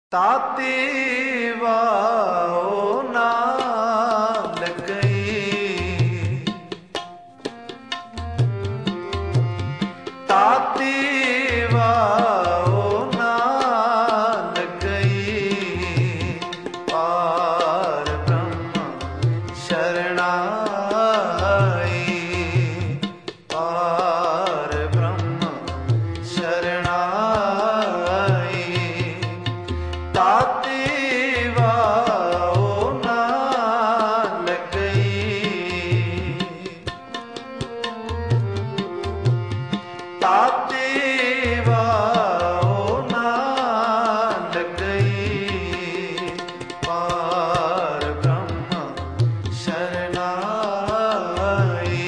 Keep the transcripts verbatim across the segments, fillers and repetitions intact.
ਤਾਤੀ wow ਨਾਲ ਗਈ, ਤਾਤੀ wow ਨਾਲ ਗਈ, ਪਾਰ ਬ੍ਰਹਮ ਸ਼ਰਣਾਈ, ਪਾਰ ਬ੍ਰਹਮ ਸ਼ਰਣਾਈ, ਤਾਤੀ ਵਾਓ ਨਾਲ ਗਈ, ਤਾਤੀ ਵਾਓ ਨਾਲ ਗਈ, ਪਾਰ ਬ੍ਰਹਮ ਸ਼ਰਣਾਈ,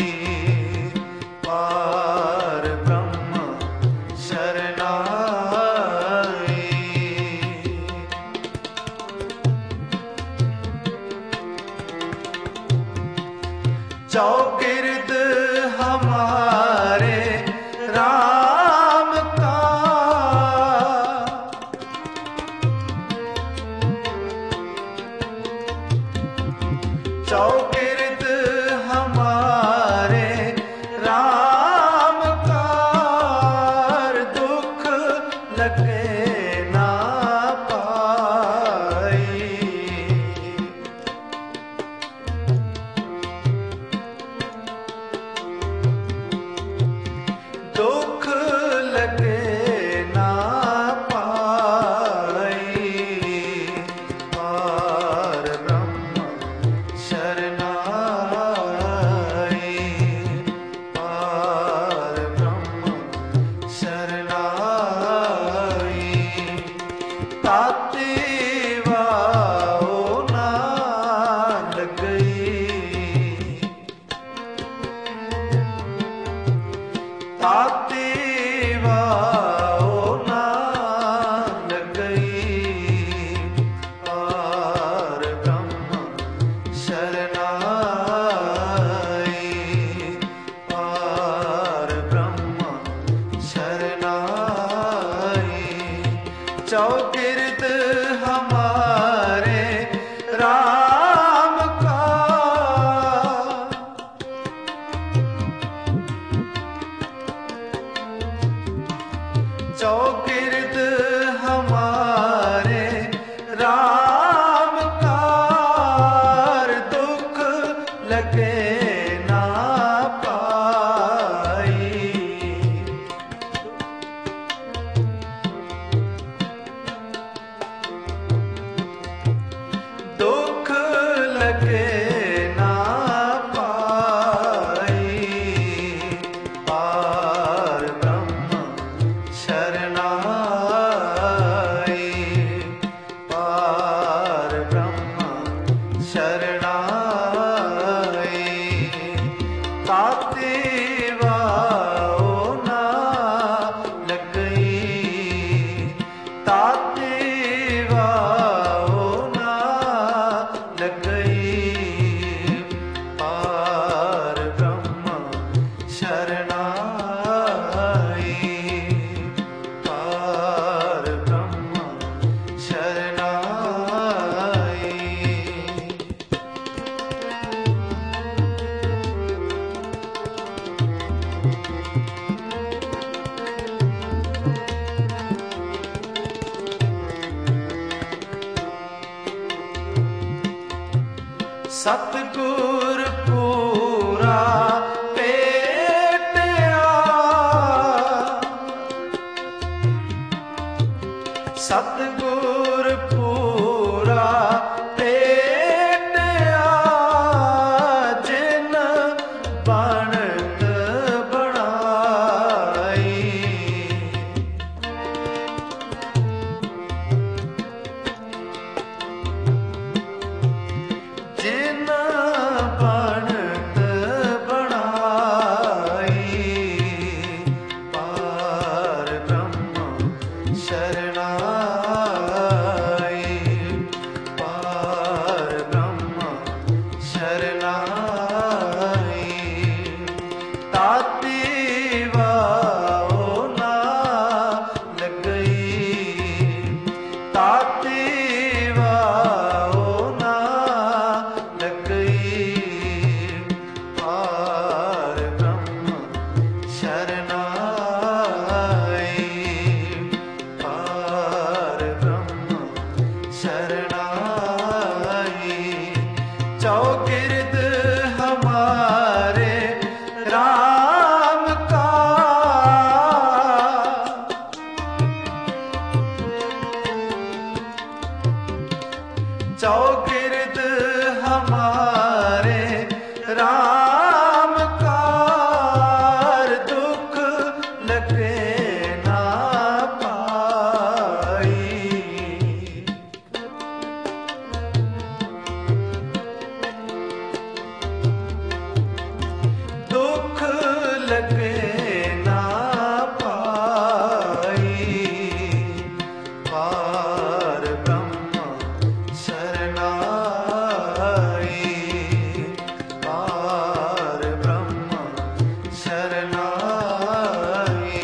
ਪਾਰ ਬ੍ਰਹਮ ਸ਼ਰਣਾਈ। चौगिर्द हमारे राम का, चौगिर्द हमारे राम का, दुख लगे ना पाई, दुख लगे ना पाई, पार ब्रह्म शरणाई, पार ब्रह्म शरणाई, ताती वाओ नाल गई, ताती वाओ नाल गई, पार ब्रह्म शरणाई, पार ब्रह्म शरणाई। चौगिर्द हमारे राम का, चौगिर्द हमारे राम का, दुख लगे ना पाई, दुख लगे ना पाई, पार ब्रह्म शरणाई, पार ब्रह्म शरणाई, ताती वाओ नाल गई, ताती वाओ नाल गई, पार ब्रह्म शरणाई, पार ब्रह्म शरणाई। सतगुर पूरा भेटिया, सतगुर पूरा भेटिया, जिन बनत बनाई, जिन बनत बनाई, पार ब्रह्म शरणाई, पार चौगिर्द हमारे राम कार दुख लगे ना पाई। दुख लगे ना पाई। पार ब्रह्म शरणाई। पार ब्रह्म शरणाई।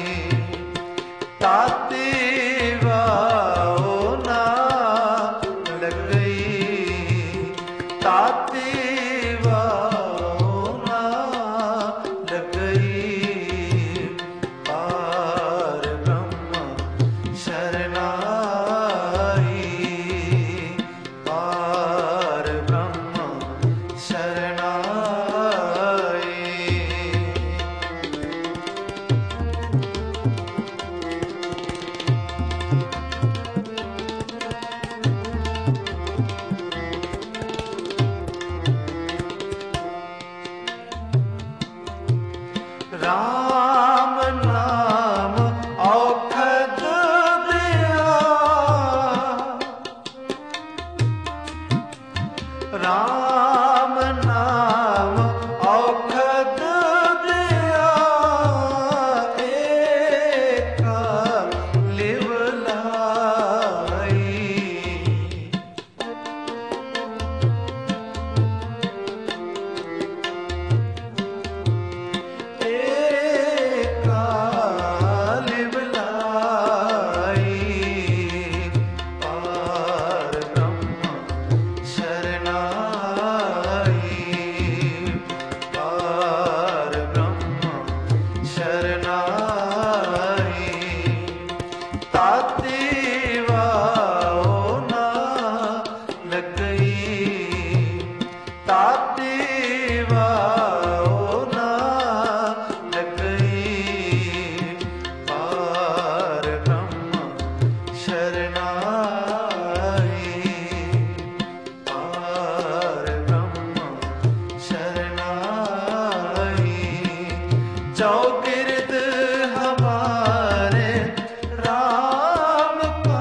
ताती वाओ ना लग गई। ताती वाओ ना लग गई। पार ब्रह्म शरणाई। पार ब्रह्म शरणाई। राम नाम औखद दिया। राम नाम औखद दिया। एका लिव लाई। एका लिव लाई। पार ब्रह्म शरणाई। पार ब्रह्म शरणाई। ताती वाओ ना लग गई। ताती वाओ ना लग गई। पार ब्रह्म शरणाई। पार ब्रह्म शरणाई। चौगिर्द हमारे राम का।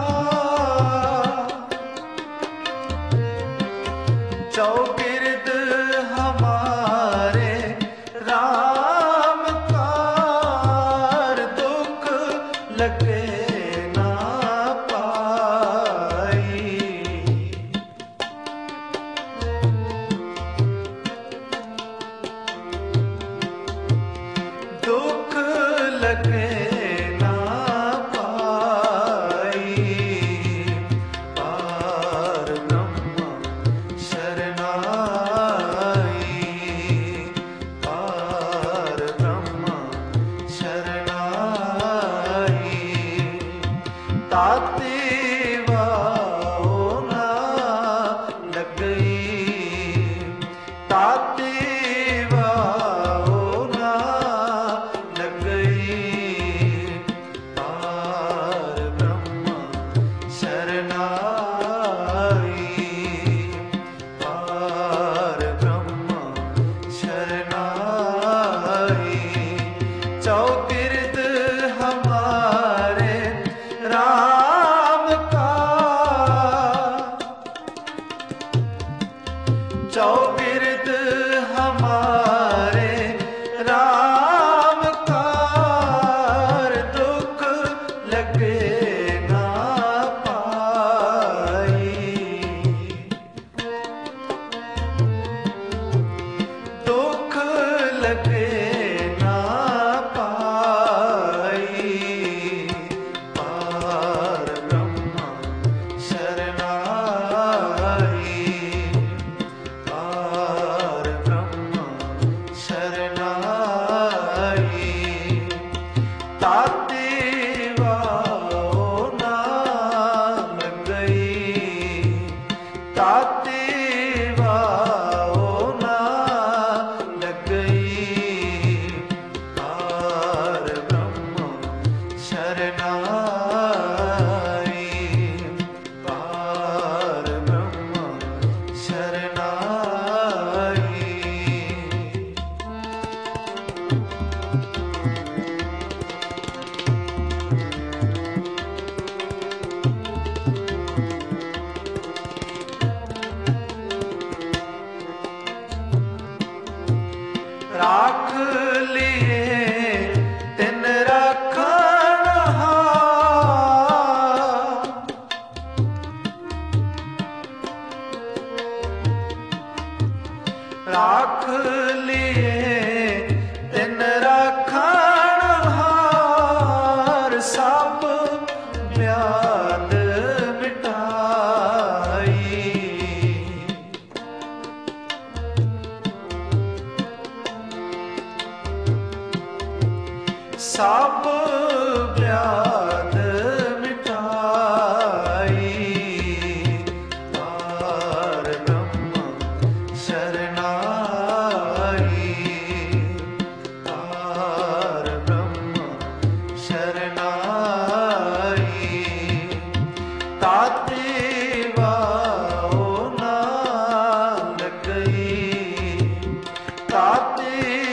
चौगिर्द हमारे राम कार दुख लगे ना पाई। दुख लगे ना पाई। पार ब्रह्म शरणाई। पार ब्रह्म शरणाई। ताती वाओ ना लग गई। ताती वाओ ना लग गई। पार ब्रह्म शरणाई। पार ब्रह्म शरणाई। चौगिर्द हमारे राम का। चौगिर्द हमारे राम कार दुख लगे ना पाई। दुख लगे ना पाई। पार ब्रह्म शरणाई। पार ब्रह्म शरणाई। ताती वाओ ना लग गई। ताती वाओ ना लग गई। पार ब्रह्म शरणाई। पार ब्रह्म राख लिए तिन राखण हार सब व्याध मिटाई सब व्याध मिटाई पार ब्रह्म शरणाई पार ब्रह्म शरणाई ताते वाओ नानक ताते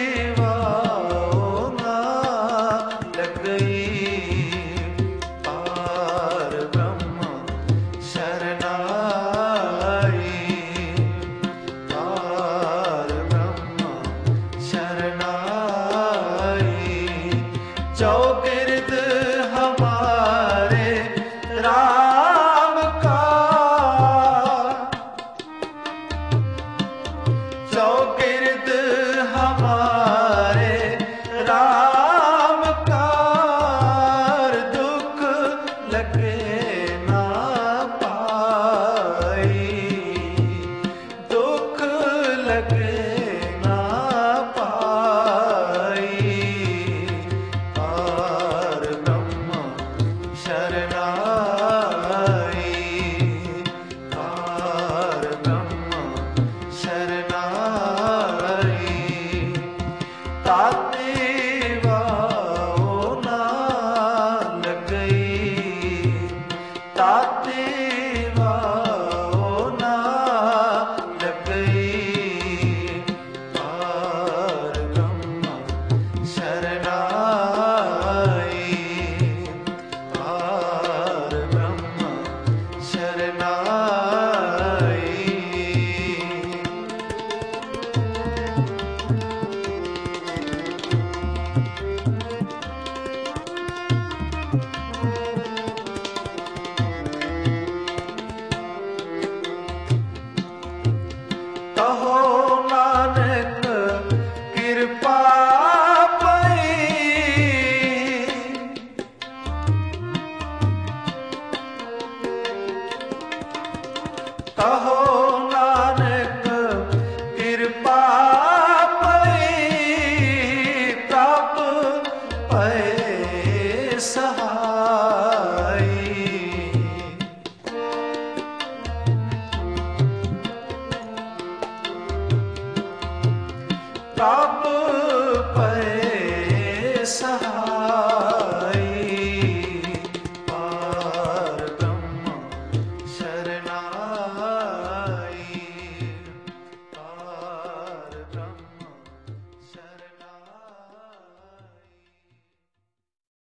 पार ब्रह्म शरणाई पार ब्रह्म शरणाई चौगिर्द हमारे राम का चौगिर्द हमारे राम का दुख लगे ना पाई दुख लगे ना पाई पार ब्रह्म शरणाई पार ब्रह्म शरणाई ताते वाओ नानक ताते वाओ नानक पार ब्रह्म शरणाई पार ब्रह्म शरणाई कहो नानक कृपा पई कहो नानक कृपा पई प्रभ पए सहाई प्रभ